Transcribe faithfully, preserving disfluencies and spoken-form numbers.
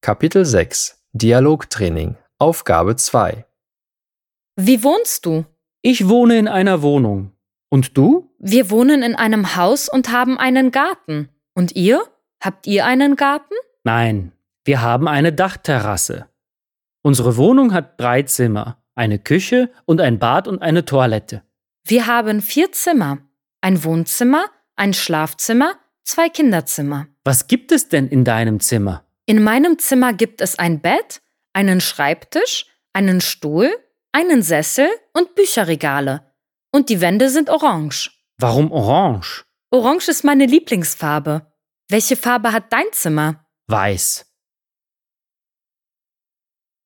Kapitel sechs Dialogtraining Aufgabe zwei. Wie wohnst du? Ich wohne in einer Wohnung. Und du? Wir wohnen in einem Haus und haben einen Garten. Und ihr? Habt ihr einen Garten? Nein, wir haben eine Dachterrasse. Unsere Wohnung hat drei Zimmer, eine Küche und ein Bad und eine Toilette. Wir haben vier Zimmer. Ein Wohnzimmer, ein Schlafzimmer, zwei Kinderzimmer. Was gibt es denn in deinem Zimmer? In meinem Zimmer gibt es ein Bett, einen Schreibtisch, einen Stuhl, einen Sessel und Bücherregale. Und die Wände sind orange. Warum orange? Orange ist meine Lieblingsfarbe. Welche Farbe hat dein Zimmer? Weiß.